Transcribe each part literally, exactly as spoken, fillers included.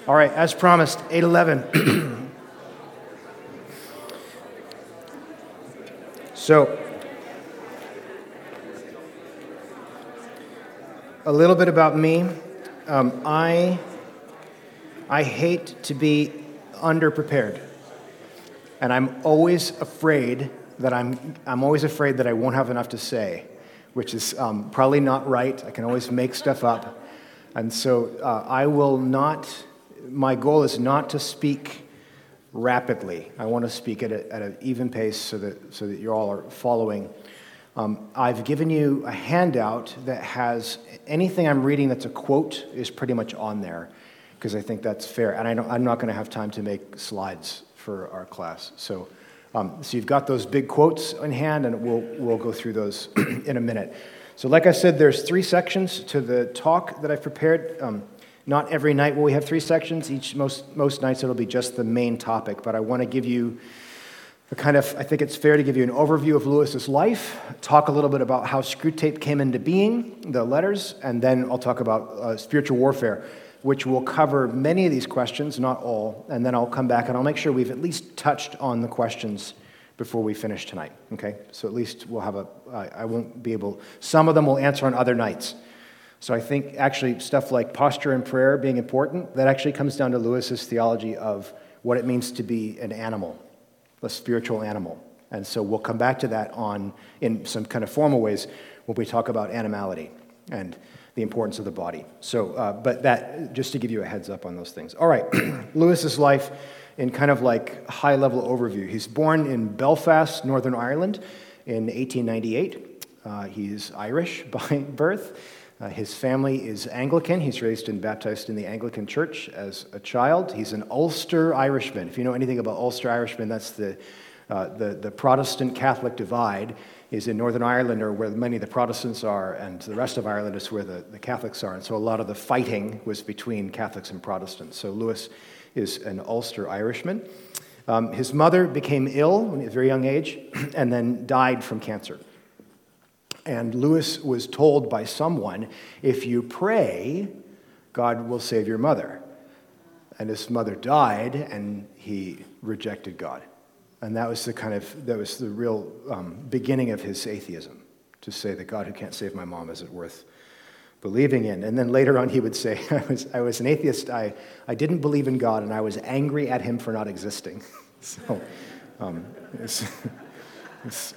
All right, as promised, eight eleven. So, a little bit about me. Um, I, I hate to be underprepared. And I'm always afraid that I'm, I'm always afraid that I won't have enough to say, which is um, probably not right. I can always make stuff up. And so uh, I will not, my goal is not to speak rapidly. I want to speak at, a, at an even pace so that, so that you all are following. Um, I've given you a handout that has anything I'm reading that's a quote is pretty much on there, because I think that's fair. And I don't, I'm not going to have time to make slides for our class. So, um, so you've got those big quotes in hand, and we'll we'll go through those in a minute. So like I said, there's three sections to the talk that I've prepared. Um, not every night will we have three sections. Each most most nights it'll be just the main topic. But I want to give you a kind of, I think it's fair to give you an overview of Lewis's life, talk a little bit about how Screwtape came into being, the letters, and then I'll talk about uh, spiritual warfare, which will cover many of these questions, not all, and then I'll come back and I'll make sure we've at least touched on the questions before we finish tonight, okay? So at least we'll have a, I, I won't be able, some of them we'll answer on other nights. So I think actually stuff like posture and prayer being important, that actually comes down to Lewis's theology of what it means to be an animal, a spiritual animal. And so we'll come back to that on, in some kind of formal ways when we talk about animality and the importance of the body. So, uh, but that, just to give you a heads up on those things. All right, Lewis's life in kind of like high-level overview. He's born in Belfast, Northern Ireland in eighteen ninety-eight. Uh, he's Irish by birth. Uh, his family is Anglican. He's raised and baptized in the Anglican Church as a child. He's an Ulster Irishman. If you know anything about Ulster Irishmen, that's the, uh, the, the Protestant-Catholic divide is in Northern Ireland, or where many of the Protestants are, and the rest of Ireland is where the, the Catholics are. And so a lot of the fighting was between Catholics and Protestants. So Lewis is an Ulster Irishman. Um, his mother became ill at a very young age and then died from cancer. And Lewis was told by someone, if you pray, God will save your mother. And his mother died, and he rejected God. And that was the kind of, that was the real um, beginning of his atheism, to say that God who can't save my mom isn't worth believing in. And then later on he would say, I was, I was an atheist, I, I didn't believe in God, and I was angry at him for not existing. So, um, it's, it's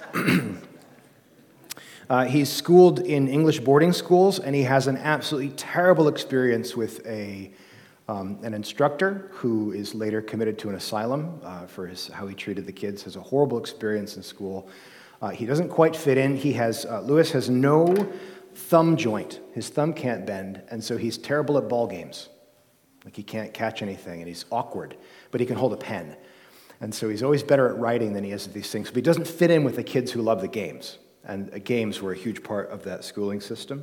uh, he's schooled in English boarding schools, and he has an absolutely terrible experience with a Um, an instructor who is later committed to an asylum uh, for his, how he treated the kids. Has a horrible experience in school. Uh, he doesn't quite fit in. He has uh, Lewis has no thumb joint. His thumb can't bend, and so he's terrible at ball games. Like he can't catch anything, and he's awkward, but he can hold a pen. And so he's always better at writing than he is at these things. But he doesn't fit in with the kids who love the games, and uh, games were a huge part of that schooling system.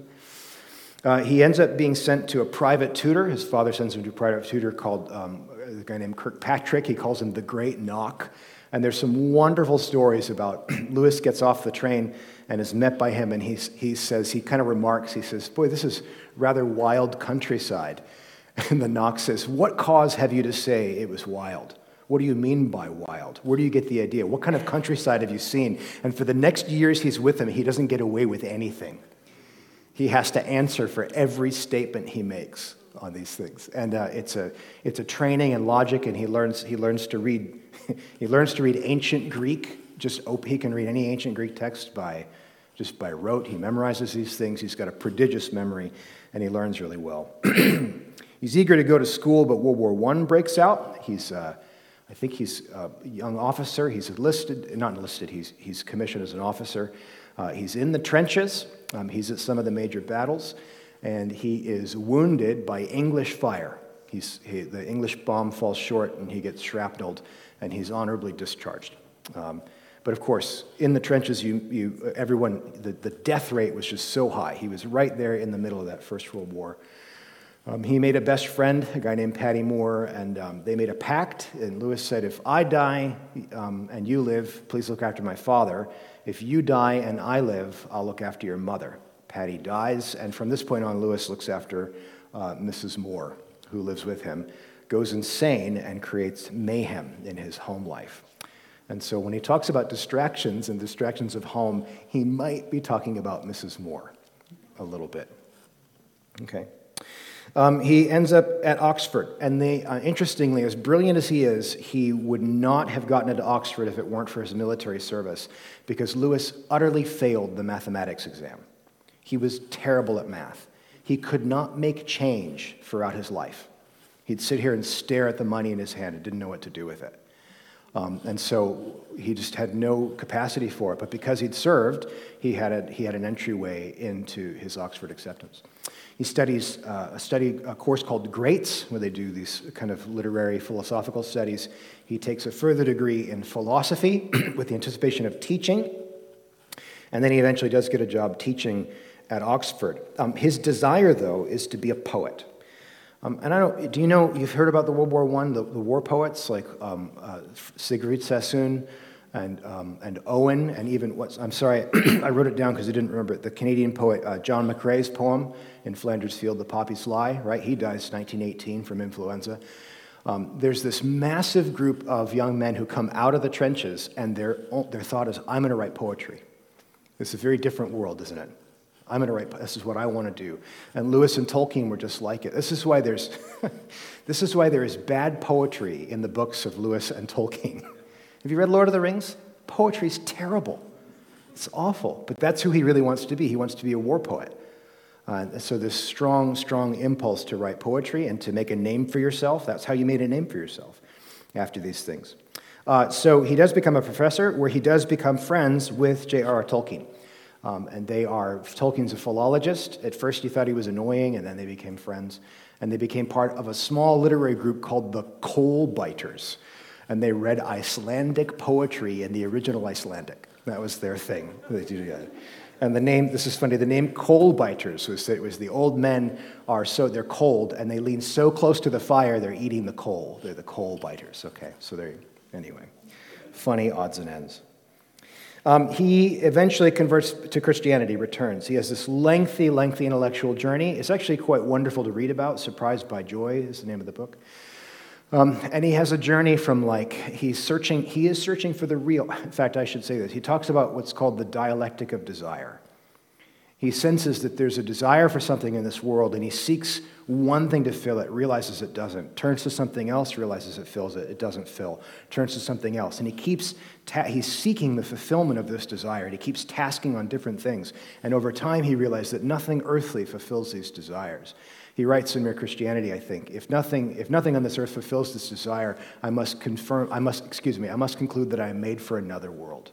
Uh, he ends up being sent to a private tutor. His father sends him to a private tutor called um, a guy named Kirkpatrick. He calls him the Great Knock. And there's some wonderful stories about Lewis gets off the train and is met by him, and he, he says, he kind of remarks, he says, boy, this is rather wild countryside. And the Knock says, what cause have you to say it was wild? What do you mean by wild? Where do you get the idea? What kind of countryside have you seen? And for the next years he's with him, he doesn't get away with anything. He has to answer for every statement he makes on these things, and uh, it's a it's a training in logic. And he learns he learns to read he learns to read ancient Greek. Just op- he can read any ancient Greek text by just by rote. He memorizes these things. He's got a prodigious memory, and he learns really well. He's eager to go to school, but World War One breaks out. He's uh, I think he's a young officer. He's enlisted, not enlisted. He's he's commissioned as an officer. Uh, he's in the trenches. Um, he's at some of the major battles, and he is wounded by English fire. He's, he, the English bomb falls short, and he gets shrapnelled, and he's honorably discharged. Um, but of course, in the trenches, you, you, everyone, the, the death rate was just so high. He was right there in the middle of that First World War. Um, he made a best friend, a guy named Paddy Moore, and um, they made a pact. And Lewis said, if I die um, and you live, please look after my father. If you die and I live, I'll look after your mother. Paddy dies, and from this point on, Lewis looks after uh, Missus Moore, who lives with him, goes insane and creates mayhem in his home life. And so when he talks about distractions and distractions of home, he might be talking about Missus Moore a little bit. Okay. Um, he ends up at Oxford, and they, uh, interestingly, as brilliant as he is, he would not have gotten into Oxford if it weren't for his military service, because Lewis utterly failed the mathematics exam. He was terrible at math. He could not make change throughout his life. He'd sit here and stare at the money in his hand and didn't know what to do with it. Um, and so he just had no capacity for it. But because he'd served, he had a, he had an entryway into his Oxford acceptance. He studies uh, a study a course called Greats, where they do these kind of literary philosophical studies. He takes a further degree in philosophy with the anticipation of teaching, and then he eventually does get a job teaching at Oxford. Um, his desire, though, is to be a poet. Um, and I don't. Do you know? You've heard about the World War One, the, the war poets like um, uh, Sigrid Sassoon and um, and Owen, and even what's. I'm sorry, I wrote it down because I didn't remember it. The Canadian poet uh, John McCrae's poem "In Flanders Field, the Poppies Lie." Right, he dies nineteen eighteen from influenza. Um, there's this massive group of young men who come out of the trenches, and their their thought is, "I'm going to write poetry." It's a very different world, isn't it? I'm going to write, this is what I want to do. And Lewis and Tolkien were just like it. This is why there's, this is why there is bad poetry in the books of Lewis and Tolkien. Have you read Lord of the Rings? Poetry's terrible. It's awful. But that's who he really wants to be. He wants to be a war poet. Uh, so this strong, strong impulse to write poetry and to make a name for yourself. That's how you made a name for yourself after these things. Uh, so he does become a professor, where he does become friends with J R R Tolkien. Um, and they are, Tolkien's a philologist. At first he thought he was annoying, and then they became friends. And they became part of a small literary group called the Coal Biters. And they read Icelandic poetry in the original Icelandic. That was their thing. And the name, this is funny, the name Coal Biters was that it was the old men are so, they're cold, and they lean so close to the fire, they're eating the coal. They're the Coal Biters. Okay, so there, anyway. Funny odds and ends. Um, he eventually converts to Christianity, returns. He has this lengthy, lengthy intellectual journey. It's actually quite wonderful to read about. Surprised by Joy is the name of the book. Um, and he has a journey from like, he's searching, he is searching for the real. In fact, I should say this. He talks about what's called the dialectic of desire. He senses that there's a desire for something in this world, and he seeks one thing to fill it, realizes it doesn't, turns to something else, realizes it fills it, it doesn't fill, turns to something else. And he keeps, ta- he's seeking the fulfillment of this desire, and he keeps tasking on different things. And over time, he realized that nothing earthly fulfills these desires. He writes in Mere Christianity, I think, if nothing, if nothing on this earth fulfills this desire, I must confirm, I must, excuse me, I must conclude that I am made for another world.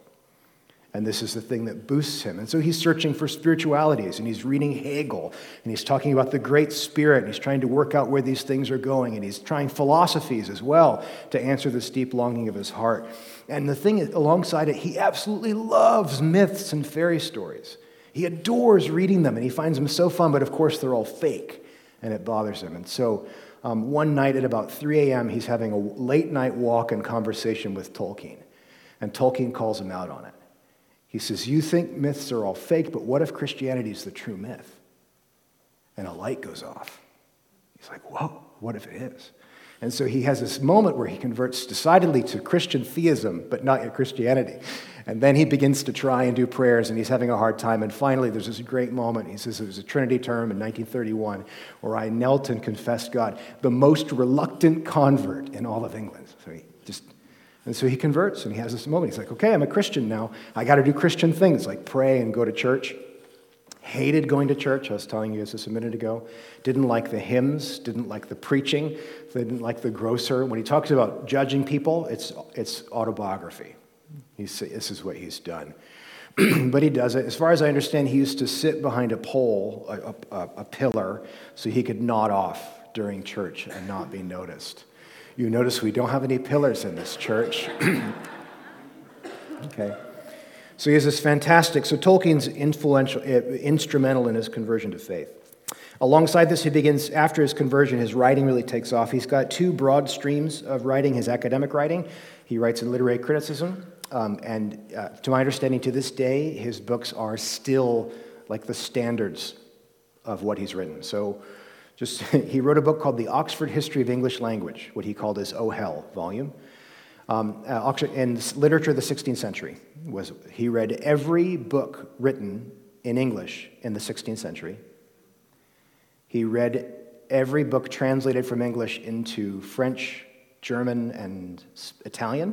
And this is the thing that boosts him. And so he's searching for spiritualities, and he's reading Hegel, and he's talking about the Great Spirit, and he's trying to work out where these things are going, and he's trying philosophies as well to answer this deep longing of his heart. And the thing is, alongside it, he absolutely loves myths and fairy stories. He adores reading them, and he finds them so fun, but of course they're all fake, and it bothers him. And so um, one night at about three a.m., he's having a late night walk and conversation with Tolkien, and Tolkien calls him out on it. He says, you think myths are all fake, but what if Christianity is the true myth? And a light goes off. He's like, whoa, what if it is? And so he has this moment where he converts decidedly to Christian theism, but not yet Christianity. And then he begins to try and do prayers, and he's having a hard time. And finally, there's this great moment. He says it was a Trinity term in nineteen thirty-one where I knelt and confessed God, the most reluctant convert in all of England. So he just... And so he converts, and he has this moment. He's like, okay, I'm a Christian now. I got to do Christian things like pray and go to church. Hated going to church. I was telling you this a minute ago. Didn't like the hymns. Didn't like the preaching. Didn't like the grocer. When he talks about judging people, it's it's autobiography. He's, this is what he's done. But he does it. As far as I understand, he used to sit behind a pole, a, a, a pillar, so he could nod off during church and not be noticed. You notice we don't have any pillars in this church. Okay. So he has this fantastic, so Tolkien's influential, uh, instrumental in his conversion to faith. Alongside this, he begins, after his conversion, his writing really takes off. He's got two broad streams of writing, his academic writing. He writes in literary criticism, um, and uh, to my understanding, to this day, his books are still like the standards of what he's written. So Just he wrote a book called The Oxford History of English Language, what he called his Oh Hell volume. Um, uh, Oxford, in literature of the sixteenth century, was he read every book written in English in the sixteenth century. He read every book translated from English into French, German, and Italian.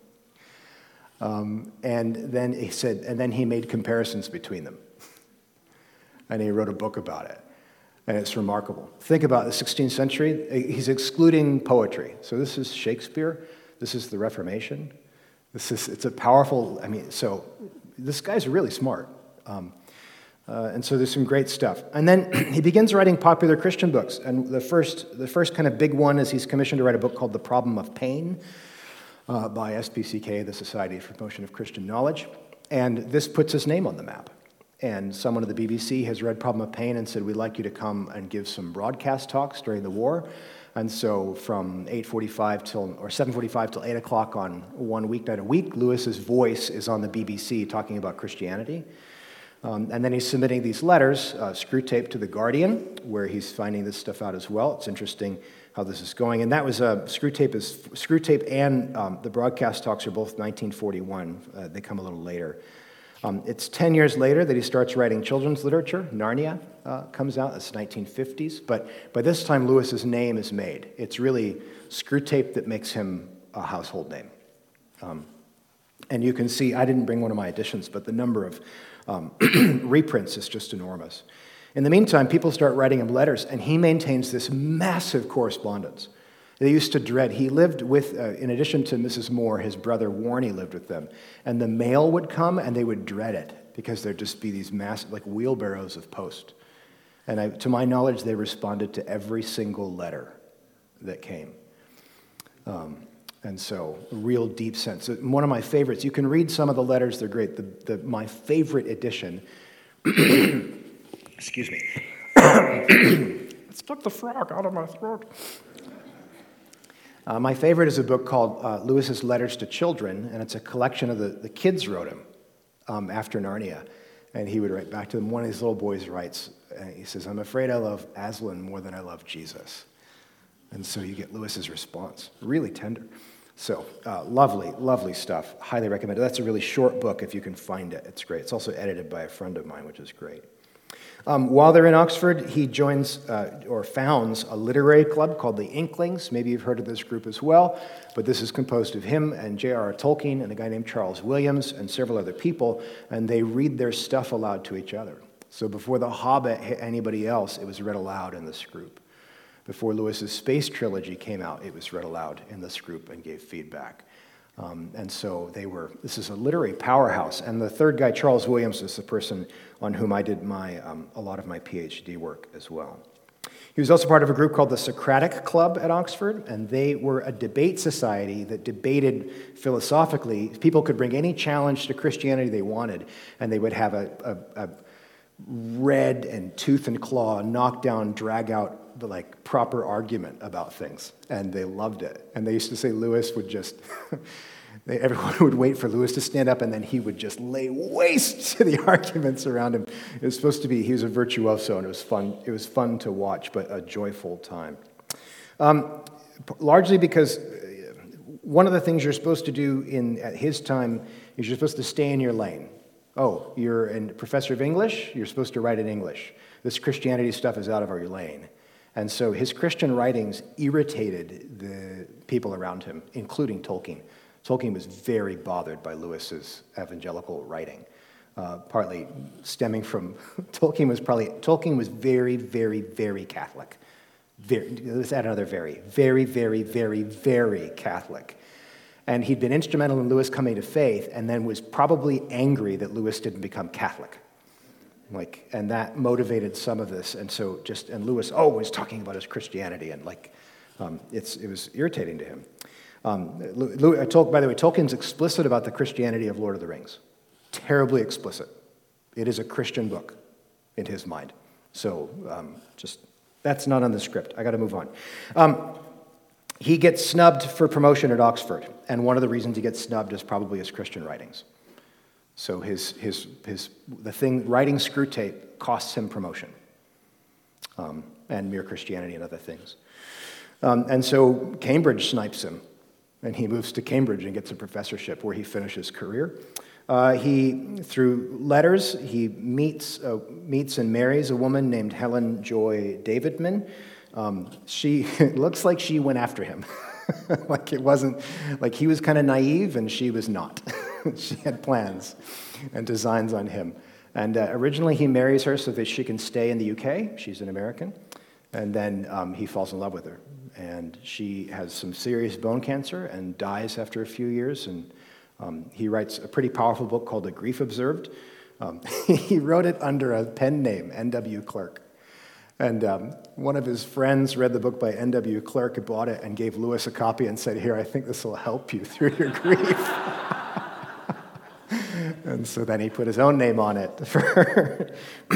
Um, and then he said, and then he made comparisons between them. And he wrote a book about it. And it's remarkable. Think about the sixteenth century. He's excluding poetry. So this is Shakespeare. This is the Reformation. This is, it's a powerful, I mean, so this guy's really smart. Um, uh, and so there's some great stuff. And then he begins writing popular Christian books. And the first, the first kind of big one is he's commissioned to write a book called The Problem of Pain uh, by S P C K, the Society for Promotion of Christian Knowledge. And this puts his name on the map. And someone at the B B C has read Problem of Pain and said, we'd like you to come and give some broadcast talks during the war. And so from eight forty-five till, or seven forty-five till eight o'clock on one weeknight a week, Lewis's voice is on the B B C talking about Christianity. Um, and then he's submitting these letters, uh, screw tape to The Guardian, where he's finding this stuff out as well. It's interesting how this is going. And that was, uh, screw tape is, screw tape and um, the broadcast talks are both nineteen forty-one. Uh, they come a little later. Um, it's ten years later that he starts writing children's literature. Narnia uh, comes out. It's nineteen fifties. But by this time, Lewis's name is made. It's really screw tape that makes him a household name. Um, and you can see, I didn't bring one of my editions, but the number of um, reprints is just enormous. In the meantime, people start writing him letters, and he maintains this massive correspondence. They used to dread, he lived with, uh, in addition to Missus Moore, his brother Warney lived with them. And the mail would come and they would dread it because there'd just be these massive, like wheelbarrows of post. And I, to my knowledge, they responded to every single letter that came. Um, and so, a real deep sense. One of my favorites, you can read some of the letters, they're great. The, the, my favorite edition, excuse me. It stuck the frog out of my throat. Uh, my favorite is a book called uh, Lewis's Letters to Children, and it's a collection of the, the kids wrote him um, after Narnia. And he would write back to them. One of these little boys writes, uh, he says, I'm afraid I love Aslan more than I love Jesus. And so you get Lewis's response. Really tender. So uh, lovely, lovely stuff. Highly recommended. That's a really short book if you can find it. It's great. It's also edited by a friend of mine, which is great. Um, while they're in Oxford, he joins uh, or founds a literary club called the Inklings. Maybe you've heard of this group as well, but this is composed of him and J R R Tolkien and a guy named Charles Williams and several other people, and they read their stuff aloud to each other. So before The Hobbit hit anybody else, it was read aloud in this group. Before Lewis's Space Trilogy came out, it was read aloud in this group and gave feedback. Um, and so they were, this is a literary powerhouse. And the third guy, Charles Williams, is the person on whom I did my um, a lot of my PhD work as well. He was also part of a group called the Socratic Club at Oxford, and they were a debate society that debated philosophically. People could bring any challenge to Christianity they wanted, and they would have a, a, a red and tooth and claw, knock down, drag out the like proper argument about things, and they loved it. And they used to say Lewis would just, they, everyone would wait for Lewis to stand up, and then he would just lay waste to the arguments around him. It was supposed to be, he was a virtuoso, and it was fun. It was fun to watch, but a joyful time. Um, largely because one of the things you're supposed to do in at his time is you're supposed to stay in your lane. Oh, you're a professor of English, you're supposed to write in English. This Christianity stuff is out of our lane. And so his Christian writings irritated the people around him, including Tolkien. Tolkien was very bothered by Lewis's evangelical writing, uh, partly stemming from, Tolkien was probably, Tolkien was very, very, very Catholic. Very, let's add another very, very, very, very, very Catholic. And he'd been instrumental in Lewis coming to faith, and then was probably angry that Lewis didn't become Catholic. Like, and that motivated some of this. And so just, and Lewis, oh, was talking about his Christianity, and like, um, it's it was irritating to him. Um, Lew, Tol, by the way, Tolkien's explicit about the Christianity of Lord of the Rings. Terribly explicit. It is a Christian book in his mind. So um, just, that's not on the script. I got to move on. Um, He gets snubbed for promotion at Oxford, and one of the reasons he gets snubbed is probably his Christian writings. So his his his the thing writing Screw Tape costs him promotion. Um, and Mere Christianity and other things. Um, and so Cambridge snipes him, and he moves to Cambridge and gets a professorship where he finishes career. Uh, he, through letters, he meets uh, meets and marries a woman named Helen Joy Davidman. Um, she it looks like she went after him, like it wasn't like he was kind of naive and she was not. She had plans and designs on him. And uh, originally he marries her so that she can stay in the U K. She's an American. And then um, he falls in love with her. And she has some serious bone cancer and dies after a few years. And um, he writes a pretty powerful book called A Grief Observed. Um, he wrote it under a pen name, N W Clerk. And um, one of his friends read the book by N W Clerk, bought it, and gave Lewis a copy and said, "Here, I think this will help you through your grief." And so then he put his own name on it. For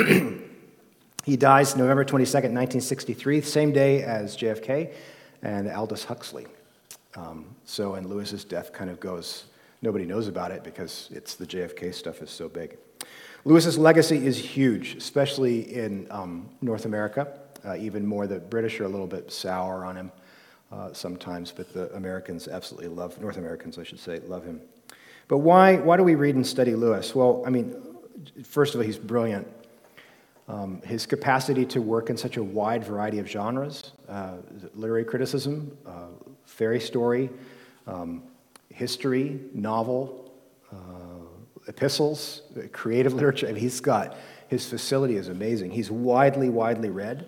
He dies November twenty-second, nineteen sixty-three, same day as J F K and Aldous Huxley. Um, so, and Lewis's death kind of goes, nobody knows about it because it's the J F K stuff is so big. Lewis's legacy is huge, especially in um, North America. Uh, even more, the British are a little bit sour on him uh, sometimes, but the Americans absolutely love, North Americans, I should say, love him. But why, why do we read and study Lewis? Well, I mean, first of all, he's brilliant. Um, his capacity to work in such a wide variety of genres, uh, literary criticism, uh, fairy story, um, history, novel, uh, epistles, creative literature. I mean, he's got, his facility is amazing. He's widely, widely read.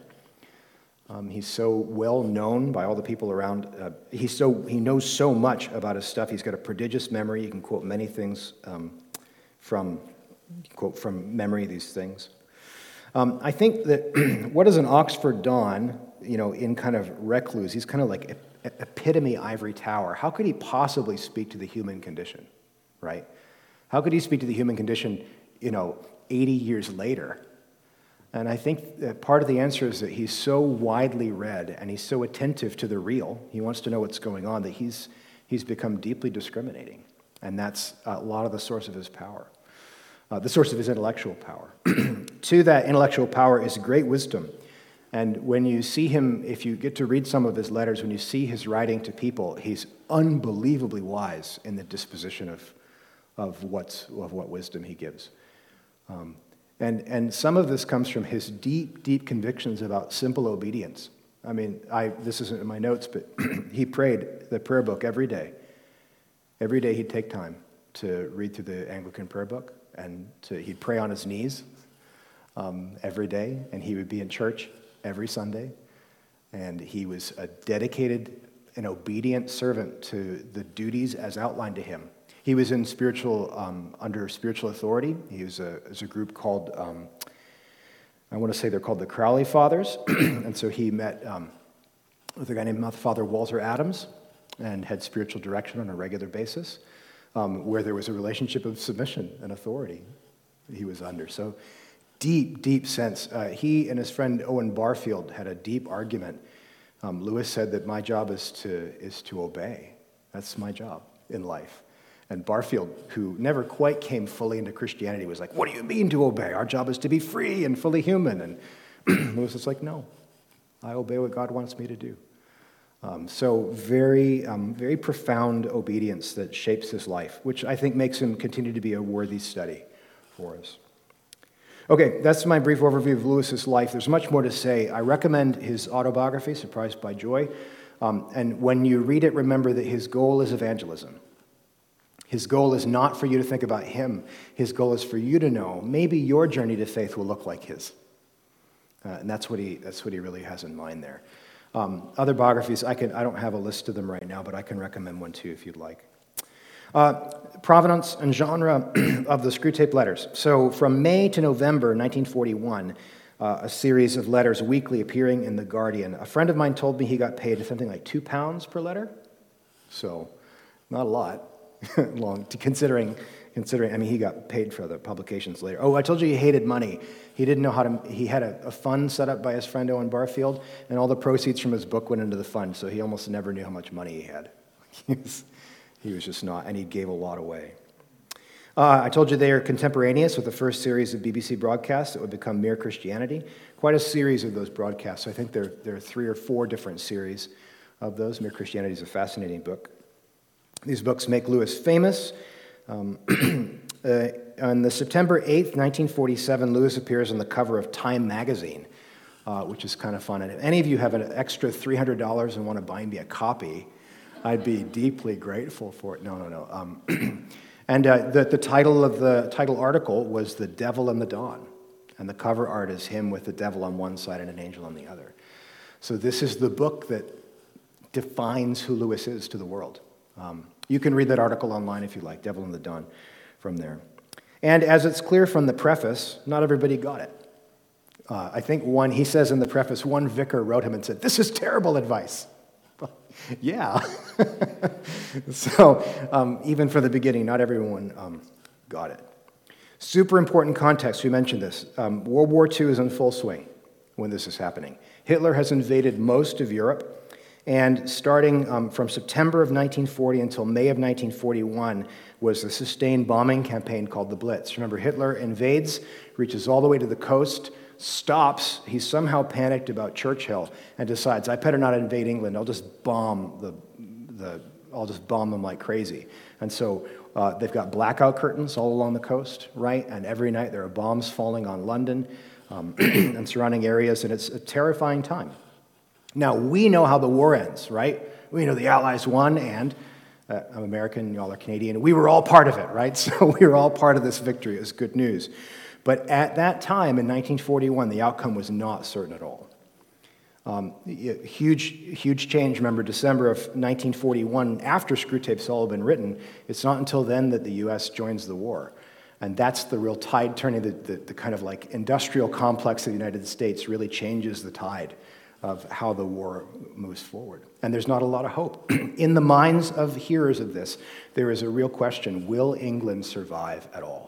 Um, he's so well known by all the people around. Uh, he's so he knows so much about his stuff. He's got a prodigious memory. He can quote many things um, from quote from memory. These things. Um, I think that what is an Oxford Don, you know, in kind of recluse? He's kind of like ep- epitome ivory tower. How could he possibly speak to the human condition, right? How could he speak to the human condition, you know, eighty years later? And I think that part of the answer is that he's so widely read and he's so attentive to the real. He wants to know what's going on that he's he's become deeply discriminating, and that's a lot of the source of his power, uh, the source of his intellectual power. To that intellectual power is great wisdom. And when you see him, if you get to read some of his letters, when you see his writing to people, he's unbelievably wise in the disposition of of what's of what wisdom he gives. Um, and and some of this comes from his deep, deep convictions about simple obedience. I mean, I this isn't in my notes, but he prayed the prayer book every day. Every day he'd take time to read through the Anglican prayer book, and to, he'd pray on his knees um, every day, and he would be in church every Sunday. And he was a dedicated and obedient servant to the duties as outlined to him. He was in spiritual, um, under spiritual authority. He was a, was a group called, um, I want to say they're called the Crowley Fathers. And so he met um, with a guy named Father Walter Adams and had spiritual direction on a regular basis, um, where there was a relationship of submission and authority he was under. So deep, deep sense. Uh, he and his friend Owen Barfield had a deep argument. Um, Lewis said that my job is to is to obey. That's my job in life. And Barfield, who never quite came fully into Christianity, was like, "What do you mean to obey? Our job is to be free and fully human." And Lewis was like, "No, I obey what God wants me to do." Um, so very, um, very profound obedience that shapes his life, which I think makes him continue to be a worthy study for us. Okay, that's my brief overview of Lewis's life. There's much more to say. I recommend his autobiography, Surprised by Joy. Um, and when you read it, remember that his goal is evangelism. His goal is not for you to think about him. His goal is for you to know maybe your journey to faith will look like his. Uh, and that's what he that's what he really has in mind there. Um, other biographies, I can I don't have a list of them right now, but I can recommend one too if you'd like. Uh, provenance and genre of the Screwtape Letters. So from May to November nineteen forty-one, uh, a series of letters weekly appearing in The Guardian. A friend of mine told me he got paid something like two pounds per letter. So not a lot. Long, considering, considering, I mean, he got paid for the publications later. Oh, I told you he hated money. He didn't know how to, he had a, a fund set up by his friend Owen Barfield, and all the proceeds from his book went into the fund, so he almost never knew how much money he had. He was, he was just not, and he gave a lot away. Uh, I told you they are contemporaneous with the first series of B B C broadcasts that would become Mere Christianity. Quite a series of those broadcasts. I think there, there are three or four different series of those. Mere Christianity is a fascinating book. These books make Lewis famous. Um, uh, on the September eighth, nineteen forty-seven, Lewis appears on the cover of Time magazine, uh, which is kind of fun. And if any of you have an extra three hundred dollars and want to buy me a copy, I'd be deeply grateful for it. No, no, no. Um, and uh, the, the title of the title article was The Devil and the Dawn. And the cover art is him with the devil on one side and an angel on the other. So this is the book that defines who Lewis is to the world. Um, you can read that article online if you like, Devil and the Dawn, from there. And as it's clear from the preface, not everybody got it. Uh, I think one, he says in the preface, one vicar wrote him and said, "This is terrible advice." Well, yeah. so um, even for the beginning, not everyone um, got it. Super important context, we mentioned this. Um, World War Two is in full swing when this is happening. Hitler has invaded most of Europe, and starting um, from September of nineteen forty until May of nineteen forty-one was a sustained bombing campaign called the Blitz. Remember, Hitler invades, reaches all the way to the coast, stops, he's somehow panicked about Churchill, and decides, I better not invade England, I'll just bomb the, the I'll just bomb them like crazy. And so uh, they've got blackout curtains all along the coast, right? And every night there are bombs falling on London um, and surrounding areas, and it's a terrifying time. Now, we know how the war ends, right? We know the Allies won, and uh, I'm American, y'all are Canadian. We were all part of it, right? So we were all part of this victory. It was good news. But at that time, in nineteen forty-one, the outcome was not certain at all. Um, huge, huge change. Remember, December of nineteen forty-one, after Screwtape's all been written, it's not until then that the U S joins the war. And that's the real tide turning, the, the, the kind of like industrial complex of the United States really changes the tide of how the war moves forward. And there's not a lot of hope. In the minds of hearers of this, there is a real question, will England survive at all?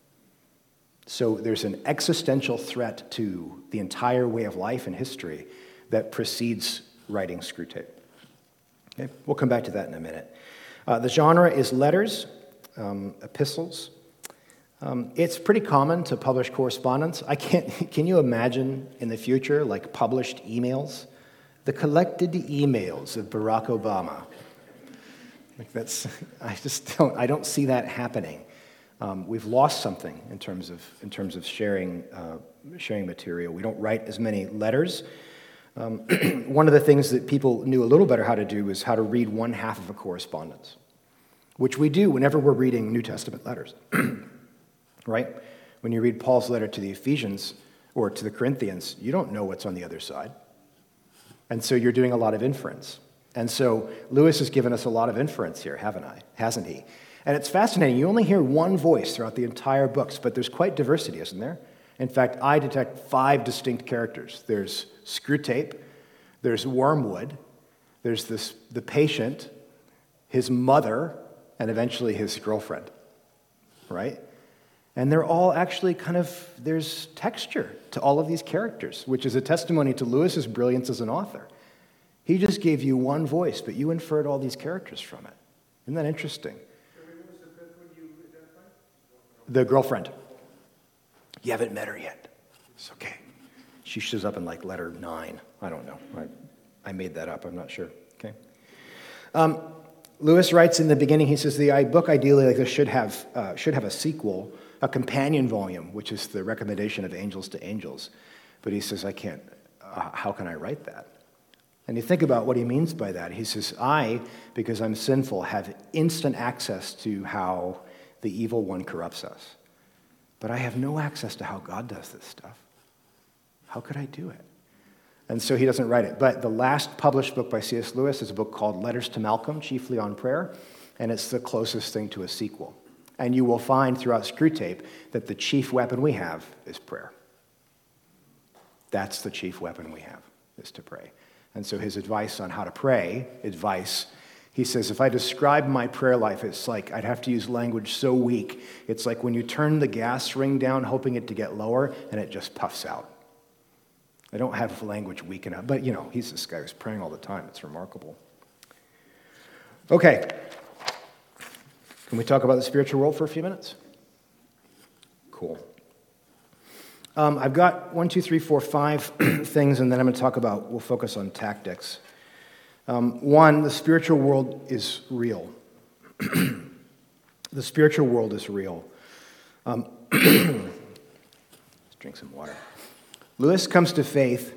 So there's an existential threat to the entire way of life and history that precedes writing Screwtape. Okay, we'll come back to that in a minute. Uh, the genre is letters, um, epistles. Um, it's pretty common to publish correspondence. I can't. Can you imagine in the future, like published emails, the collected emails of Barack Obama? Like that's. I just don't. I don't see that happening. Um, we've lost something in terms of in terms of sharing uh, sharing material. We don't write as many letters. Um, one of the things that people knew a little better how to do is how to read one half of a correspondence, which we do whenever we're reading New Testament letters, right? When you read Paul's letter to the Ephesians or to the Corinthians, you don't know what's on the other side. And so you're doing a lot of inference. And so Lewis has given us a lot of inference here, haven't I? Hasn't he? And it's fascinating. You only hear one voice throughout the entire books, but there's quite diversity, isn't there? In fact, I detect five distinct characters. There's Screwtape, there's Wormwood, there's this the patient, his mother, and eventually his girlfriend, right? And they're all actually kind of, there's texture to all of these characters, which is a testimony to Lewis's brilliance as an author. He just gave you one voice, but you inferred all these characters from it. Isn't that interesting? The girlfriend. You haven't met her yet. It's okay. She shows up in like letter nine. I don't know. I, I made that up. I'm not sure. Okay. Um, Lewis writes in the beginning, he says, the book ideally like this should have, uh, should have a sequel, a companion volume, which is the recommendation of Angels to Angels. But he says, I can't, uh, how can I write that? And you think about what he means by that. He says, I, because I'm sinful, have instant access to how the evil one corrupts us. But I have no access to how God does this stuff. How could I do it? And so he doesn't write it. But the last published book by C S Lewis is a book called Letters to Malcolm, chiefly on prayer, and it's the closest thing to a sequel. And you will find throughout Screwtape that the chief weapon we have is prayer. That's the chief weapon we have, is to pray. And so his advice on how to pray, advice, he says, if I describe my prayer life, it's like I'd have to use language so weak. It's like when you turn the gas ring down, hoping it to get lower, and it just puffs out. I don't have language weak enough, but you know, he's this guy who's praying all the time. It's remarkable. Okay. Can we talk about the spiritual world for a few minutes? cool. Um, I've got one, two, three, four, five things, and then I'm going to talk about, we'll focus on tactics. Um, one, the spiritual world is real. The spiritual world is real. Um, let's drink some water. Lewis comes to faith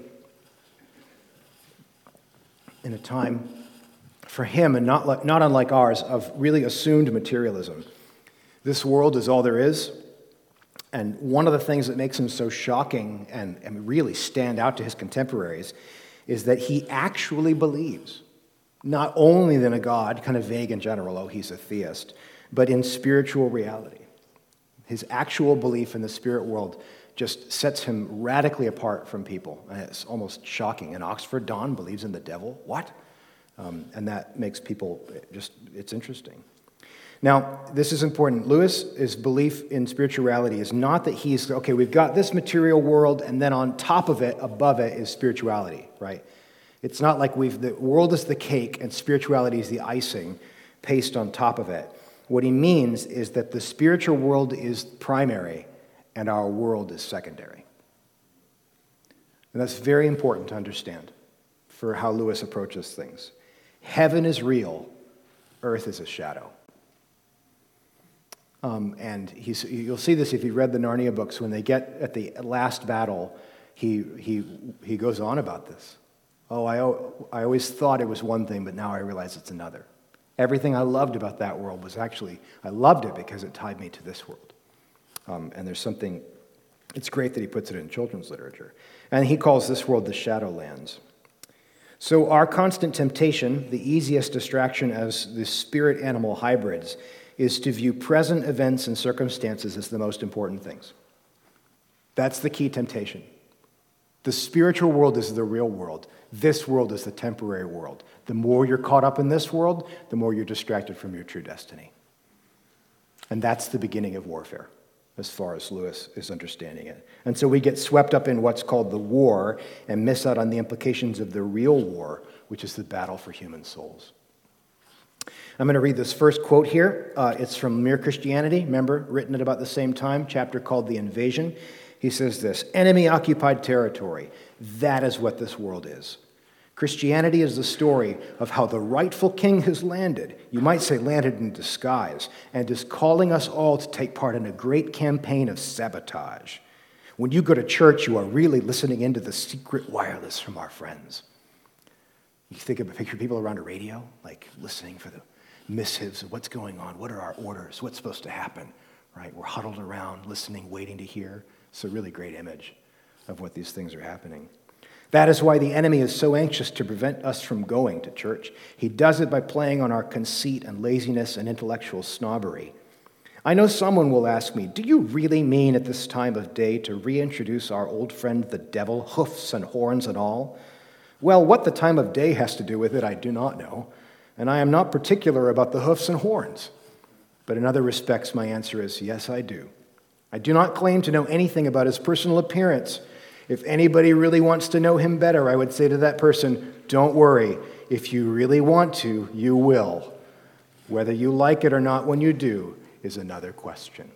in a time, for him, and not, like, not unlike ours, of really assumed materialism. This world is all there is. And one of the things that makes him so shocking and, and really stand out to his contemporaries is that he actually believes not only in a God, kind of vague in general, oh, he's a theist, but in spiritual reality. His actual belief in the spirit world just sets him radically apart from people. And it's almost shocking. An Oxford Don believes in the devil? What? Um, and that makes people just, it's interesting. Now, this is important. Lewis's belief in spirituality is not that he's, okay, we've got this material world, and then on top of it, above it, is spirituality, right? It's not like we've, the world is the cake, and spirituality is the icing pasted on top of it. What he means is that the spiritual world is primary, and our world is secondary. And that's very important to understand for how Lewis approaches things. Heaven is real, earth is a shadow. Um, and he's, you'll see this if you read the Narnia books. When they get at the last battle, he, he, he goes on about this. Oh, I, I always thought it was one thing, but now I realize it's another. Everything I loved about that world was actually, I loved it because it tied me to this world. Um, and there's something, it's great that he puts it in children's literature. And he calls this world the Shadowlands. So our constant temptation, the easiest distraction as the spirit-animal hybrids, is to view present events and circumstances as the most important things. That's the key temptation. The spiritual world is the real world. This world is the temporary world. The more you're caught up in this world, the more you're distracted from your true destiny. And that's the beginning of warfare, as far as Lewis is understanding it. And so we get swept up in what's called the war and miss out on the implications of the real war, which is the battle for human souls. I'm going to read this first quote here. Uh, it's from Mere Christianity, remember, written at about the same time, chapter called The Invasion. He says this, enemy-occupied territory, that is what this world is. Christianity is the story of how the rightful king has landed, you might say landed in disguise, and is calling us all to take part in a great campaign of sabotage. When you go to church, you are really listening into the secret wireless from our friends. You think of a picture of people around a radio, like listening for the missives of what's going on, what are our orders, what's supposed to happen, right? We're huddled around, listening, waiting to hear. It's a really great image of what these things are happening. That is why the enemy is so anxious to prevent us from going to church. He does it by playing on our conceit and laziness and intellectual snobbery. I know someone will ask me, do you really mean at this time of day to reintroduce our old friend the devil, hoofs and horns and all? Well, what the time of day has to do with it, I do not know, and I am not particular about the hoofs and horns. But in other respects, my answer is, yes, I do. I do not claim to know anything about his personal appearance. If anybody really wants to know him better, I would say to that person, don't worry. If you really want to, you will. Whether you like it or not when you do is another question.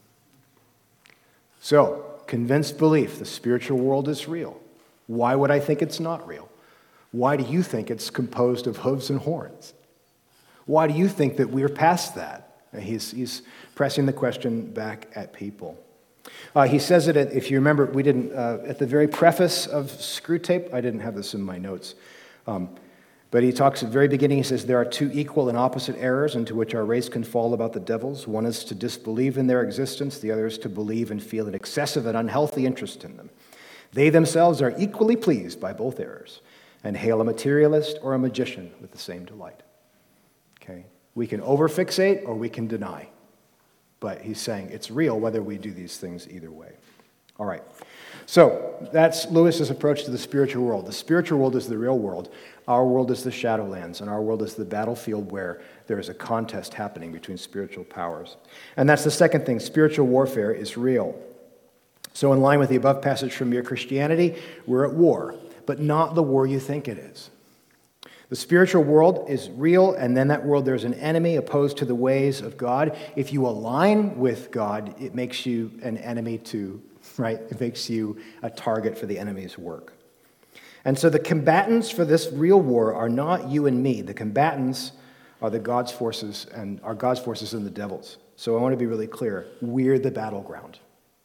So, convinced belief, the spiritual world is real. Why would I think it's not real? Why do you think it's composed of hooves and horns? Why do you think that we're past that? He's, he's pressing the question back at people. Uh, he says it, at, if you remember, we didn't, uh, at the very preface of Screwtape, I didn't have this in my notes, um, but he talks at the very beginning, he says, there are two equal and opposite errors into which our race can fall about the devils. One is to disbelieve in their existence, the other is to believe and feel an excessive and unhealthy interest in them. They themselves are equally pleased by both errors and hail a materialist or a magician with the same delight. Okay? We can overfixate or we can deny. But he's saying it's real whether we do these things either way. All right. So that's Lewis's approach to the spiritual world. The spiritual world is the real world. Our world is the Shadowlands, and our world is the battlefield where there is a contest happening between spiritual powers. And that's the second thing. Spiritual warfare is real. So in line with the above passage from Mere Christianity, we're at war, but not the war you think it is. The spiritual world is real, and then that world there's an enemy opposed to the ways of God. If you align with God, it makes you an enemy to, right? It makes you a target for the enemy's work. And so the combatants for this real war are not you and me. The combatants are the God's forces and are God's forces and the devil's. So I want to be really clear. We're the battleground.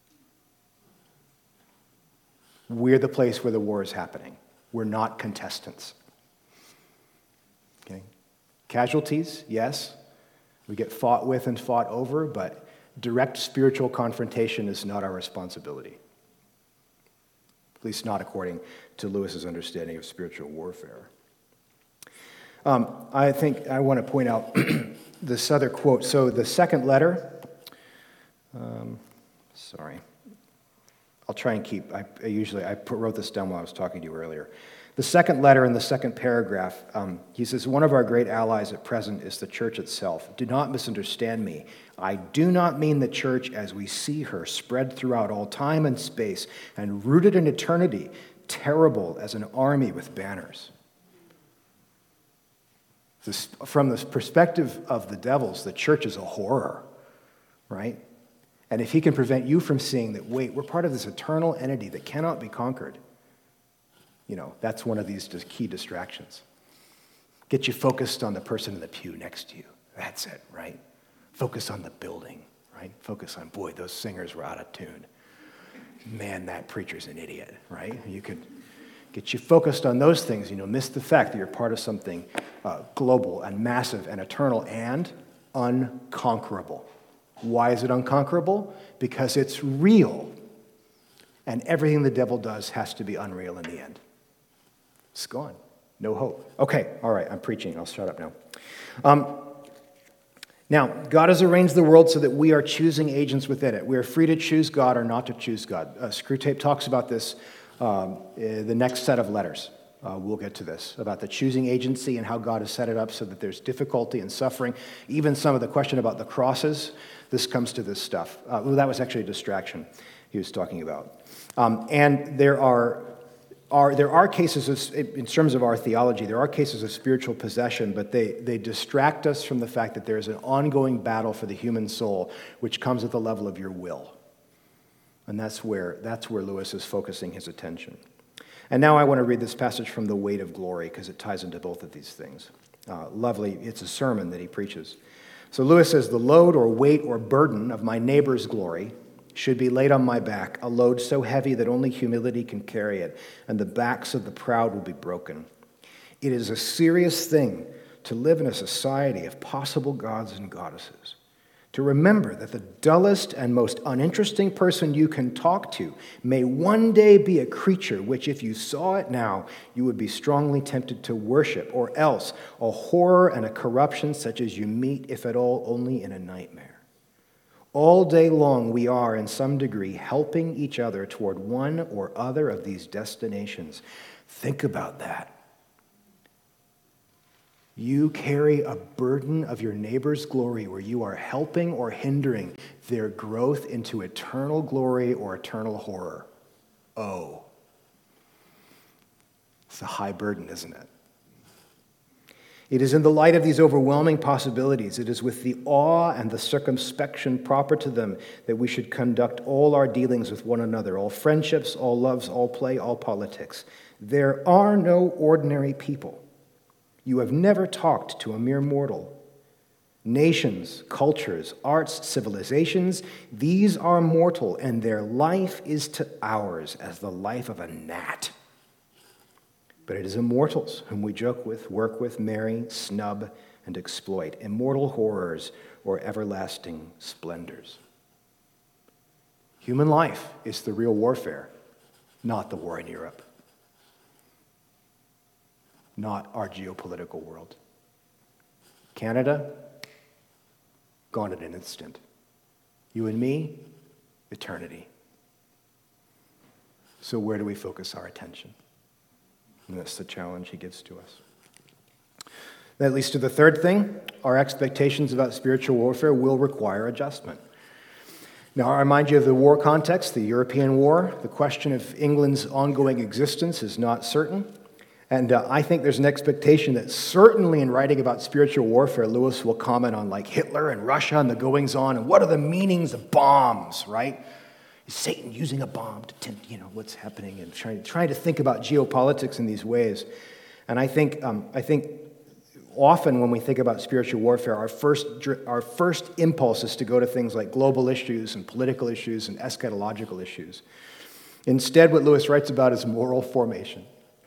We're the place where the war is happening. We're not contestants. Okay? Casualties, yes. We get fought with and fought over, but direct spiritual confrontation is not our responsibility. At least not according to Lewis's understanding of spiritual warfare. Um, I think I want to point out this other quote. So the second letter, um, sorry, I'll try and keep, I, I usually, I put, wrote this down while I was talking to you earlier. The second letter in the second paragraph, um, he says, one of our great allies at present is the church itself. Do not misunderstand me. I do not mean the church as we see her spread throughout all time and space and rooted in eternity, terrible as an army with banners. This, from the perspective of the devils, the church is a horror, right? And if he can prevent you from seeing that, wait, we're part of this eternal entity that cannot be conquered, you know, that's one of these key distractions. Get you focused on the person in the pew next to you. That's it, right? Focus on the building, right? Focus on, boy, those singers were out of tune. Man, that preacher's an idiot, right? You could get you focused on those things, you know, miss the fact that you're part of something uh, global and massive and eternal and unconquerable. Why is it unconquerable? Because it's real. And everything the devil does has to be unreal in the end. It's gone. No hope. Okay, all right, I'm preaching. I'll shut up now. Um, now, God has arranged the world so that we are choosing agents within it. We are free to choose God or not to choose God. Uh, Screwtape talks about this um, in the next set of letters. Uh, we'll get to this, about the choosing agency and how God has set it up so that there's difficulty and suffering. Even some of the question about the crosses, this comes to this stuff. Uh, well, that was actually a distraction he was talking about. Um, and there are, are there are cases, of, in terms of our theology, there are cases of spiritual possession, but they, they distract us from the fact that there is an ongoing battle for the human soul, which comes at the level of your will. And that's where, that's where Lewis is focusing his attention. And now I want to read this passage from The Weight of Glory, because it ties into both of these things. Uh, lovely, it's a sermon that he preaches. So Lewis says, the load or weight or burden of my neighbor's glory should be laid on my back, a load so heavy that only humility can carry it, and the backs of the proud will be broken. It is a serious thing to live in a society of possible gods and goddesses, to remember that the dullest and most uninteresting person you can talk to may one day be a creature which, if you saw it now, you would be strongly tempted to worship, or else a horror and a corruption such as you meet, if at all, only in a nightmare. All day long, we are, in some degree, helping each other toward one or other of these destinations. Think about that. You carry a burden of your neighbor's glory where you are helping or hindering their growth into eternal glory or eternal horror. Oh. It's a high burden, isn't it? It is in the light of these overwhelming possibilities, it is with the awe and the circumspection proper to them that we should conduct all our dealings with one another, all friendships, all loves, all play, all politics. There are no ordinary people. You have never talked to a mere mortal. Nations, cultures, arts, civilizations, these are mortal, and their life is to ours as the life of a gnat. But it is immortals whom we joke with, work with, marry, snub, and exploit, immortal horrors or everlasting splendors. Human life is the real warfare, not the war in Europe, not our geopolitical world. Canada, gone in an instant. You and me, eternity. So where do we focus our attention? And that's the challenge he gives to us. That leads to the third thing. Our expectations about spiritual warfare will require adjustment. Now, I remind you of the war context, the European war. The question of England's ongoing existence is not certain. And uh, I think there's an expectation that certainly in writing about spiritual warfare, Lewis will comment on like Hitler and Russia and the goings-on and what are the meanings of bombs, right? Is Satan using a bomb to tempt, you know, what's happening, and trying, trying to think about geopolitics in these ways. And I think, um, I think often when we think about spiritual warfare, our first, our first impulse is to go to things like global issues and political issues and eschatological issues. Instead, what Lewis writes about is moral formation.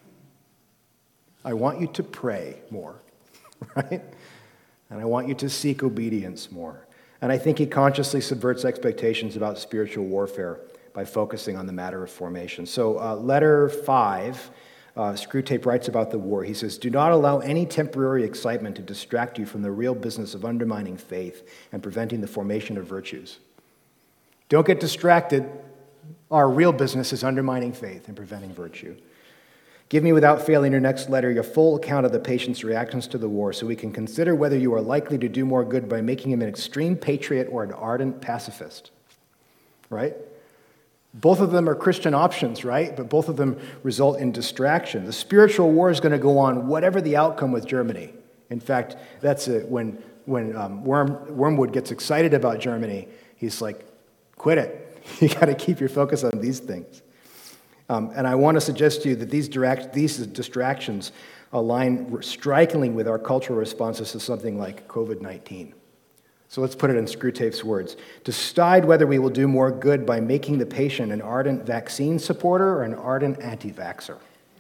I want you to pray more, right? And I want you to seek obedience more. And I think he consciously subverts expectations about spiritual warfare by focusing on the matter of formation. So uh, letter five, uh, Screwtape writes about the war. He says, do not allow any temporary excitement to distract you from the real business of undermining faith and preventing the formation of virtues. Don't get distracted. Our real business is undermining faith and preventing virtue. Give me without failing your next letter your full account of the patient's reactions to the war so we can consider whether you are likely to do more good by making him an extreme patriot or an ardent pacifist. Right? Both of them are Christian options, right? But both of them result in distraction. The spiritual war is going to go on whatever the outcome with Germany. In fact, that's a, when, when um, Worm, Wormwood gets excited about Germany, he's like, quit it. You got to keep your focus on these things. Um, and I want to suggest to you that these, direct, these distractions align strikingly with our cultural responses to something like covid nineteen. So let's put it in Screwtape's words. Decide whether we will do more good by making the patient an ardent vaccine supporter or an ardent anti-vaxxer.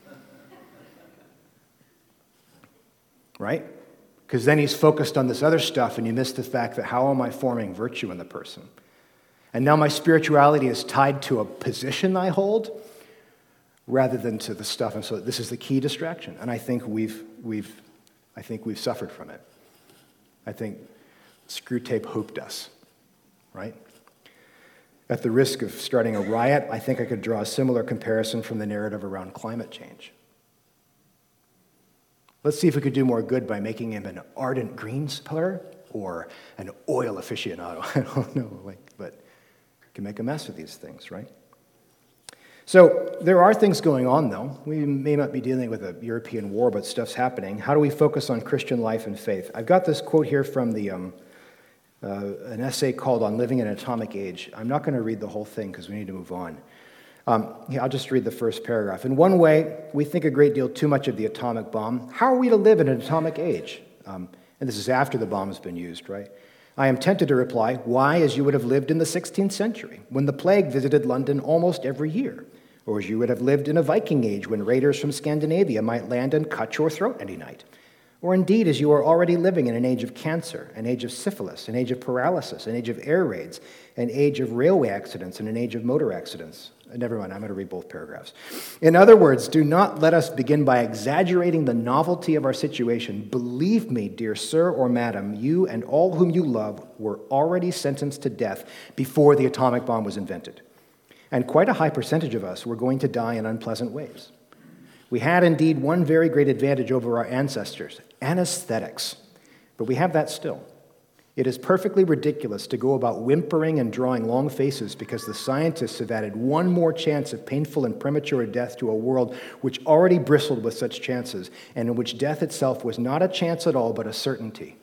Right? Because then he's focused on this other stuff and you miss the fact that how am I forming virtue in the person? And now my spirituality is tied to a position I hold rather than to the stuff. And so this is the key distraction. And I think we've, we've, I think we've suffered from it. I think Screwtape hooped us, right? At the risk of starting a riot, I think I could draw a similar comparison from the narrative around climate change. Let's see if we could do more good by making him an ardent green supporter or an oil aficionado. I don't know, like, but we can make a mess of these things, right? So there are things going on, though. We may not be dealing with a European war, but stuff's happening. How do we focus on Christian life and faith? I've got this quote here from the um, uh, an essay called On Living in an Atomic Age. I'm not going to read the whole thing because we need to move on. Um, yeah, I'll just read the first paragraph. In one way, we think a great deal too much of the atomic bomb. How are we to live in an atomic age? Um, and this is after the bomb has been used, right? I am tempted to reply, why, as you would have lived in the sixteenth century, when the plague visited London almost every year, or as you would have lived in a Viking age when raiders from Scandinavia might land and cut your throat any night, or indeed as you are already living in an age of cancer, an age of syphilis, an age of paralysis, an age of air raids, an age of railway accidents, and an age of motor accidents. Never mind, I'm going to read both paragraphs. In other words, do not let us begin by exaggerating the novelty of our situation. Believe me, dear sir or madam, you and all whom you love were already sentenced to death before the atomic bomb was invented. And quite a high percentage of us were going to die in unpleasant ways. We had indeed one very great advantage over our ancestors, anesthetics. But we have that still. It is perfectly ridiculous to go about whimpering and drawing long faces because the scientists have added one more chance of painful and premature death to a world which already bristled with such chances, and in which death itself was not a chance at all, but a certainty.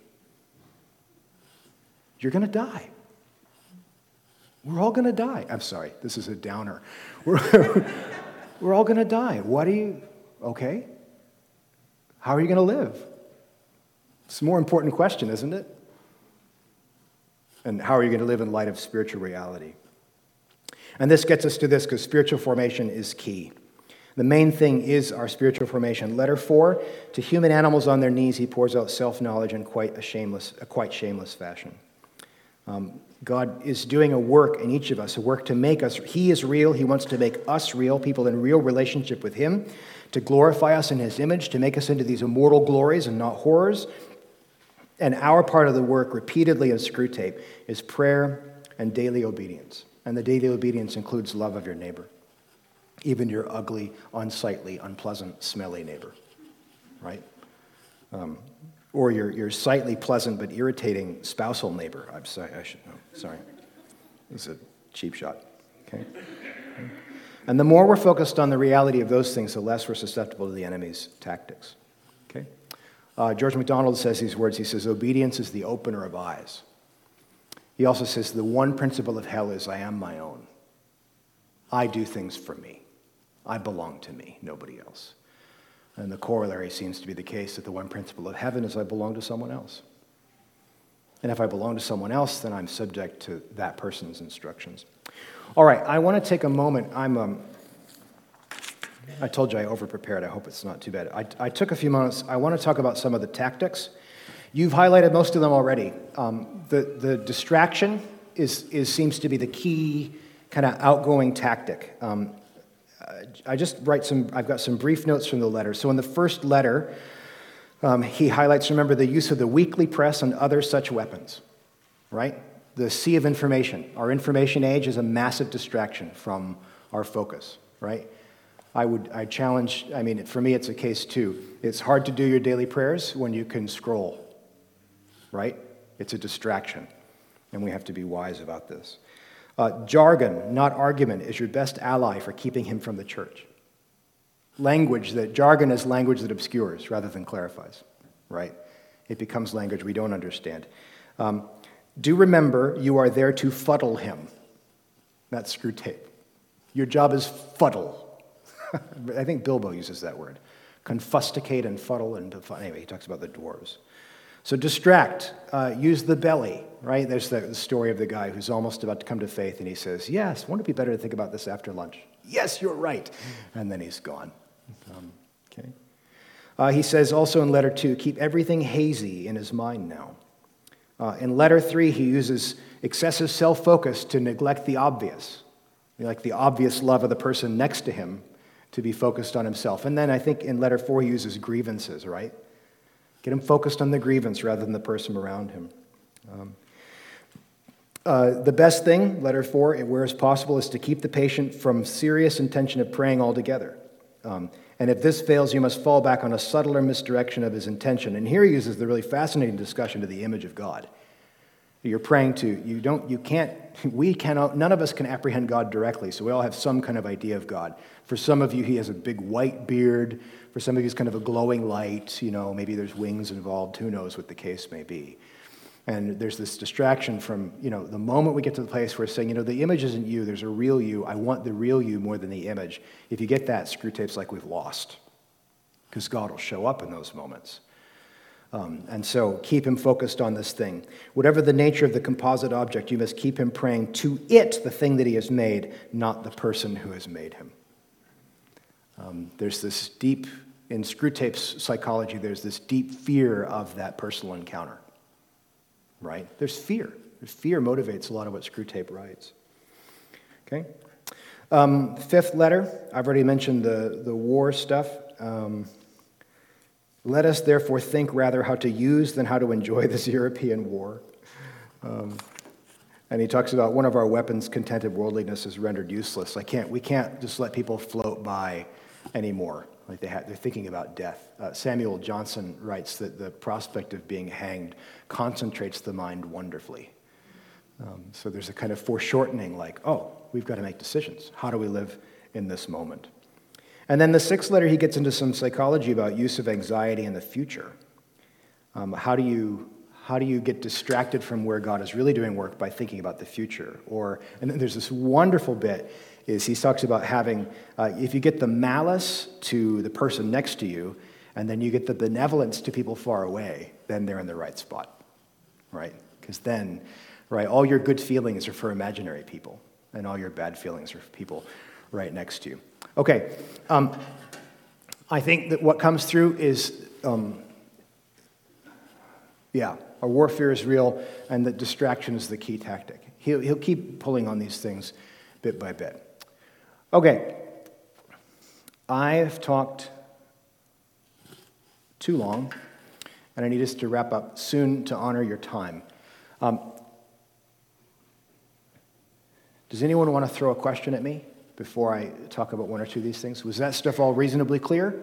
You're going to die. We're all going to die. I'm sorry, this is a downer. We're, we're all going to die. What are you, okay? How are you going to live? It's a more important question, isn't it? And how are you going to live in light of spiritual reality? And this gets us to this, because spiritual formation is key. The main thing is our spiritual formation. Letter four, to human animals on their knees, he pours out self-knowledge in quite a shameless, a quite shameless fashion. Um, God is doing a work in each of us, a work to make us, he is real, he wants to make us real, people in real relationship with him, to glorify us in his image, to make us into these immortal glories and not horrors. And our part of the work, repeatedly in Screwtape, is prayer and daily obedience. And the daily obedience includes love of your neighbor, even your ugly, unsightly, unpleasant, smelly neighbor, right? Um, or your, your sightly, pleasant, but irritating spousal neighbor. I'm sorry, I should know. Sorry. It's a cheap shot, okay? And the more we're focused on the reality of those things, the less we're susceptible to the enemy's tactics. Okay? Uh, George MacDonald says these words. He says, obedience is the opener of eyes. He also says, the one principle of hell is I am my own. I do things for me. I belong to me, nobody else. And the corollary seems to be the case that the one principle of heaven is I belong to someone else. And if I belong to someone else, then I'm subject to that person's instructions. All right, I want to take a moment. I'm, um, I told you I over-prepared. I hope it's not too bad. I, I took a few moments. I want to talk about some of the tactics. You've highlighted most of them already. Um, the, the distraction is, is seems to be the key kind of outgoing tactic. Um, I just write some, I've got some brief notes from the letter. So in the first letter, um, he highlights, remember, the use of the weekly press and other such weapons, right? The sea of information. Our information age is a massive distraction from our focus, right? I would, I challenge, I mean, for me, it's a case too. It's hard to do your daily prayers when you can scroll, right? It's a distraction, and we have to be wise about this. Uh, jargon, not argument, is your best ally for keeping him from the church. Language that, jargon is language that obscures rather than clarifies, right? It becomes language we don't understand. Um, do remember you are there to fuddle him. That's Screwtape. Your job is fuddle. I think Bilbo uses that word. Confusticate and fuddle and befu- anyway, he talks about the dwarves. So distract, uh, use the belly, right? There's the, the story of the guy who's almost about to come to faith, and he says, yes, wouldn't it be better to think about this after lunch? Yes, you're right. And then he's gone. Um, okay. Uh, he says also in letter two, keep everything hazy in his mind now. Uh, in letter three, he uses excessive self-focus to neglect the obvious, like the obvious love of the person next to him to be focused on himself. And then I think in letter four, he uses grievances, right? Get him focused on the grievance rather than the person around him. Um, uh, the best thing, letter four, where is possible, is to keep the patient from serious intention of praying altogether. Um, and if this fails, you must fall back on a subtler misdirection of his intention. And here he uses the really fascinating discussion to the image of God. You're praying to, you don't, you can't, we cannot, none of us can apprehend God directly, so we all have some kind of idea of God. For some of you, he has a big white beard. For some of you, it's kind of a glowing light. You know, maybe there's wings involved. Who knows what the case may be. And there's this distraction from, you know, the moment we get to the place where we're saying, you know, the image isn't you, there's a real you. I want the real you more than the image. If you get that, Screwtape's like we've lost. Because God will show up in those moments. Um, and so keep him focused on this thing. Whatever the nature of the composite object, you must keep him praying to it, the thing that he has made, not the person who has made him. Um, there's this deep, in Screwtape's psychology, there's this deep fear of that personal encounter, right? There's fear. There's fear motivates a lot of what Screwtape writes. Okay? Um, fifth letter, I've already mentioned the, the war stuff. Um, Let us therefore think rather how to use than how to enjoy this European war. Um, and he talks about one of our weapons, contented worldliness, is rendered useless. I can't, we can't just let people float by anymore. Like they ha- they're thinking about death. Uh, Samuel Johnson writes that the prospect of being hanged concentrates the mind wonderfully. Um, so there's a kind of foreshortening, like, oh, we've got to make decisions. How do we live in this moment? And then the sixth letter, he gets into some psychology about use of anxiety in the future. Um, how do you how do you get distracted from where God is really doing work by thinking about the future? Or, and then there's this wonderful bit, is he talks about having, uh, if you get the malice to the person next to you, and then you get the benevolence to people far away, then they're in the right spot, right? Because then, right, all your good feelings are for imaginary people, and all your bad feelings are for people right next to you. Okay, um, I think that what comes through is, um, yeah, our warfare is real, and that distraction is the key tactic. He'll, he'll keep pulling on these things bit by bit. Okay, I've talked too long, and I need us to wrap up soon to honor your time. Um, does anyone want to throw a question at me before I talk about one or two of these things? Was that stuff all reasonably clear?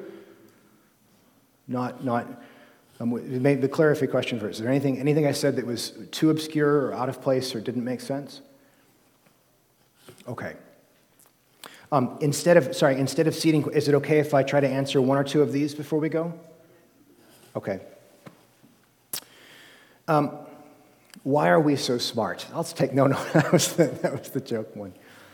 Not, not, um, the clarify question first. Is there anything, anything I said that was too obscure or out of place or didn't make sense? Okay. Um, instead of, sorry, instead of seating, is it okay if I try to answer one or two of these before we go? Okay. Um, why are we so smart? I'll just take, no, no, that was the, that was the joke one.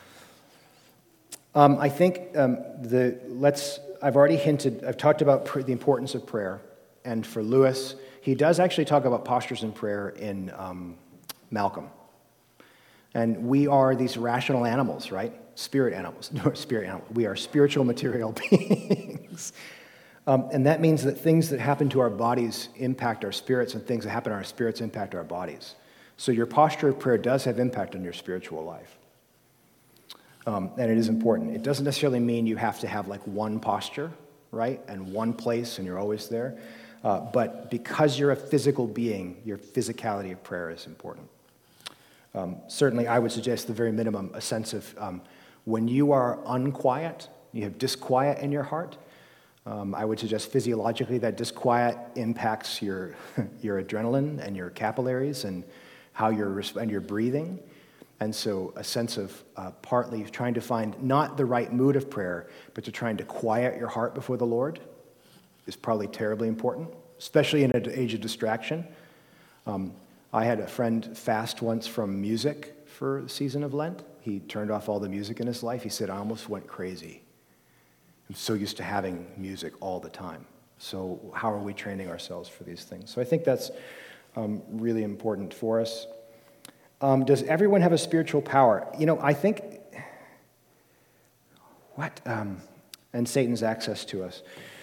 Um, I think um, the, let's, I've already hinted, I've talked about pr- the importance of prayer. And for Lewis, he does actually talk about postures in prayer in um, Malcolm. And we are these rational animals, right? Spirit animals. No, spirit animals. We are spiritual material beings. Um, and that means that things that happen to our bodies impact our spirits, and things that happen to our spirits impact our bodies. So your posture of prayer does have impact on your spiritual life. Um, and it is important. It doesn't necessarily mean you have to have like one posture, right? And one place, and you're always there. Uh, but because you're a physical being, your physicality of prayer is important. Um, certainly, I would suggest the very minimum, a sense of um, when you are unquiet, you have disquiet in your heart, um, I would suggest physiologically that disquiet impacts your your adrenaline and your capillaries and how you're and your breathing. And so a sense of uh, partly trying to find not the right mood of prayer, but to trying to quiet your heart before the Lord is probably terribly important, especially in an age of distraction. Um, I had a friend fast once from music for the season of Lent. He turned off all the music in his life. He said, I almost went crazy. I'm so used to having music all the time. So how are we training ourselves for these things? So I think that's um, really important for us. Um, does everyone have a spiritual power? You know, I think, what? Um, and Satan's access to us.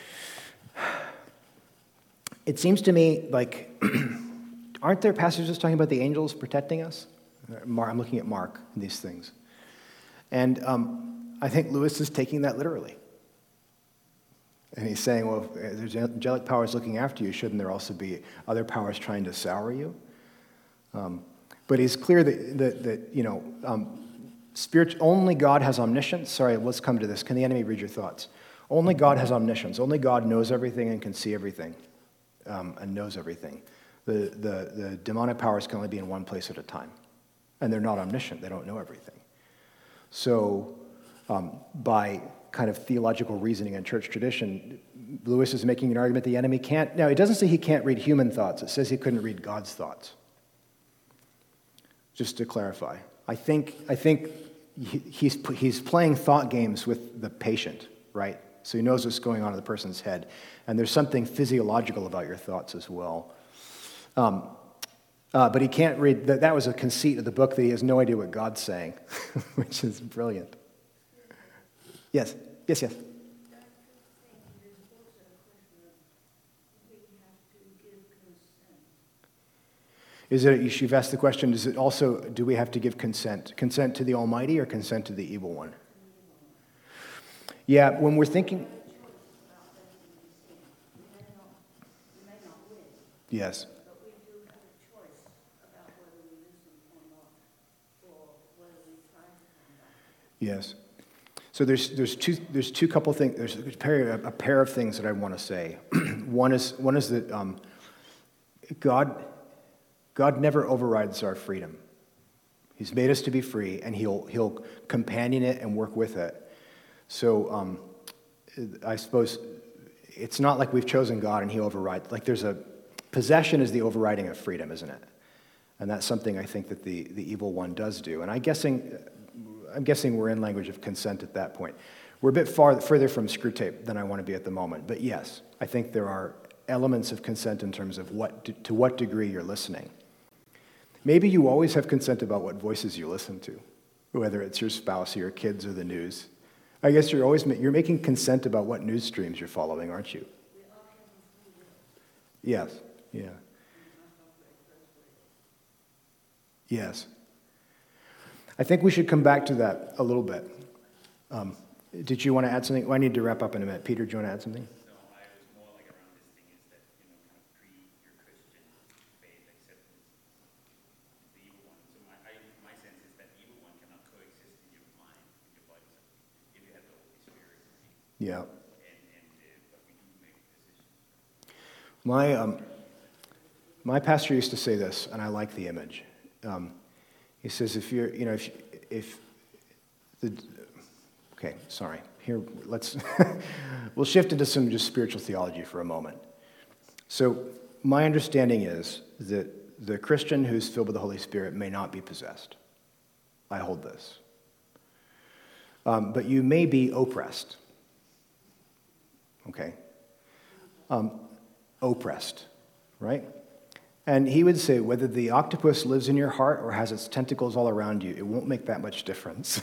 It seems to me like, aren't there passages talking about the angels protecting us? I'm looking at Mark and these things. And um, I think Lewis is taking that literally. And he's saying, well, if there's angelic powers looking after you, shouldn't there also be other powers trying to sour you? Um, but he's clear that, that, that you know, um, spirit, only God has omniscience. Sorry, let's come to this. Can the enemy read your thoughts? Only God has omniscience. Only God knows everything and can see everything um, and knows everything. The, the, the demonic powers can only be in one place at a time. And they're not omniscient. They don't know everything. So um, by kind of theological reasoning and church tradition, Lewis is making an argument the enemy can't. Now, it doesn't say he can't read human thoughts. It says he couldn't read God's thoughts. Just to clarify. I think, I think he, he's, he's playing thought games with the patient, right? So he knows what's going on in the person's head. And there's something physiological about your thoughts as well. Um, uh, but he can't read, that, that was a conceit of the book that he has no idea what God's saying, which is brilliant. Yes, yes, yes. Is it, you've asked the question, is it also, do we have to give consent? Consent to the Almighty or consent to the evil one? Yeah, when we're thinking... Yes. Yes. So there's there's two there's two couple things. There's a pair, a pair of things that I want to say. one is one is that um, God God never overrides our freedom. He's made us to be free, and he'll he'll companion it and work with it. So um, I suppose it's not like we've chosen God and he overrides. Like there's a possession is the overriding of freedom, isn't it? And that's something I think that the the evil one does do. And I'm guessing. I'm guessing we're in language of consent at that point. We're a bit far further from Screwtape than I want to be at the moment. But yes, I think there are elements of consent in terms of what to, to what degree you're listening. Maybe you always have consent about what voices you listen to, whether it's your spouse or your kids or the news. I guess you're always you're making consent about what news streams you're following, aren't you? Yes. Yeah. Yes. I think we should come back to that a little bit. Um, did you want to add something? Well, I need to wrap up in a minute. Peter, do you want to add something? No, I was more like around this thing is that, you know, kind of pre your Christian faith acceptance, the evil one. So my I, my sense is that the evil one cannot coexist in your mind, in your body, if you have the Holy Spirit. Yeah. And, and uh, but we do make decisions. My um, my pastor used to say this, and I like the image. Um, He says, if you're, you know, if, if the, Okay, sorry. Here, let's, we'll shift into some just spiritual theology for a moment. So my understanding is that the Christian who's filled with the Holy Spirit may not be possessed. I hold this. Um, but you may be oppressed. Okay? Um, oppressed, right? And he would say whether the octopus lives in your heart or has its tentacles all around you, it won't make that much difference.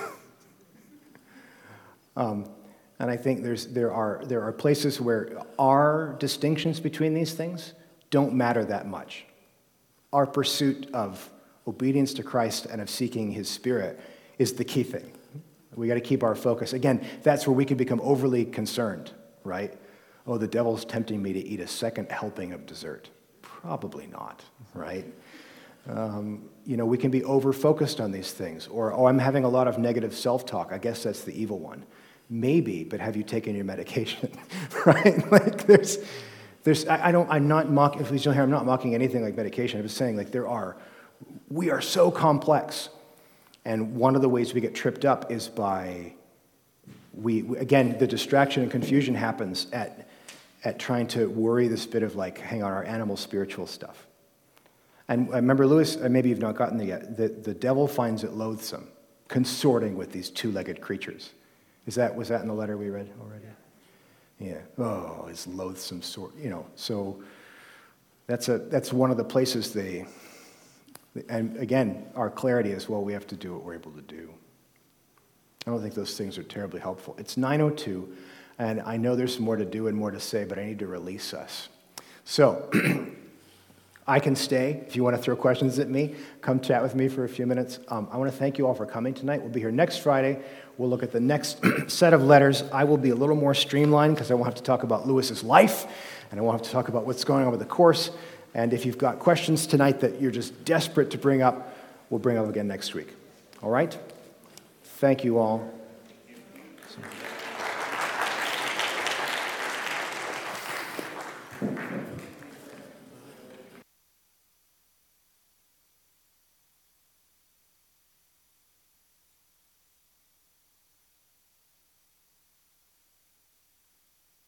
um, and I think there's, there, are, there are places where our distinctions between these things don't matter that much. Our pursuit of obedience to Christ and of seeking his Spirit is the key thing. We got to keep our focus. Again, that's where we can become overly concerned, right? Oh, the devil's tempting me to eat a second helping of dessert. Probably not, right? Um, you know, we can be over-focused on these things. Or, oh, I'm having a lot of negative self-talk. I guess that's the evil one. Maybe, but have you taken your medication, right? Like, there's, there's, I, I don't, I'm not mocking, if you don't hear, I'm not mocking anything like medication. I'm just saying, like, there are, we are so complex. And one of the ways we get tripped up is by, we, again, the distraction and confusion happens at, at trying to worry this bit of like, hang on, our animal spiritual stuff. And I remember, Lewis, maybe you've not gotten there yet, the, the devil finds it loathsome, consorting with these two-legged creatures. Is that, was that in the letter we read already? Yeah. Oh, it's loathsome sort, you know. So that's a that's one of the places they, and again, our clarity is, well, we have to do what we're able to do. I don't think those things are terribly helpful. It's nine oh two, and I know there's more to do and more to say, but I need to release us. So I can stay. If you want to throw questions at me, come chat with me for a few minutes. Um, I want to thank you all for coming tonight. We'll be here next Friday. We'll look at the next set of letters. I will be a little more streamlined because I won't have to talk about Lewis's life, and I won't have to talk about what's going on with the course. And if you've got questions tonight that you're just desperate to bring up, we'll bring up again next week. All right? Thank you all.